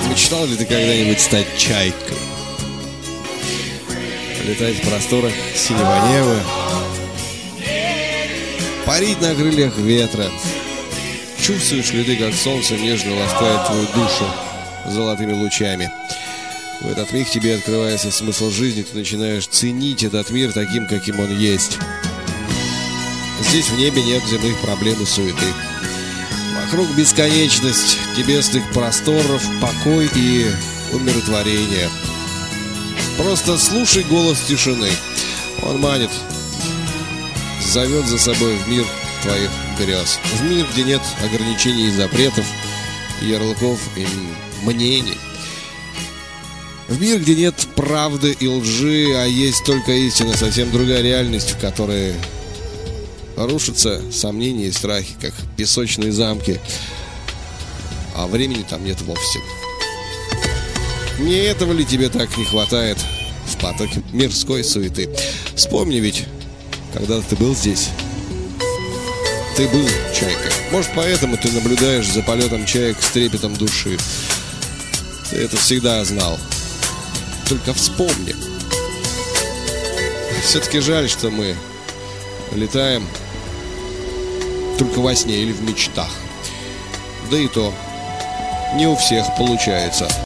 Мечтал ли ты когда-нибудь стать чайкой? Летать в просторах синего неба, парить на крыльях ветра. Чувствуешь ли ты, как солнце нежно ласкает твою душу золотыми лучами? В этот миг тебе открывается смысл жизни, ты начинаешь ценить этот мир таким, каким он есть. Здесь в небе нет земных проблем и суеты. Вокруг бесконечность небесных просторов, покой и умиротворение. Просто слушай голос тишины. Он манит, зовет за собой в мир твоих грез. В мир, где нет ограничений и запретов, ярлыков и мнений. В мир, где нет правды и лжи, а есть только истина, совсем другая реальность, в которой рушатся сомнения и страхи, как песочные замки, а времени там нет вовсе. Не этого ли тебе так не хватает в потоке мирской суеты? Вспомни ведь, когда ты был здесь, ты был чайкой. Может, поэтому ты наблюдаешь за полетом чаек с трепетом души. Ты это всегда знал. Только вспомни. Все-таки жаль, что мы летаем только во сне или в мечтах. Да и то не у всех получается.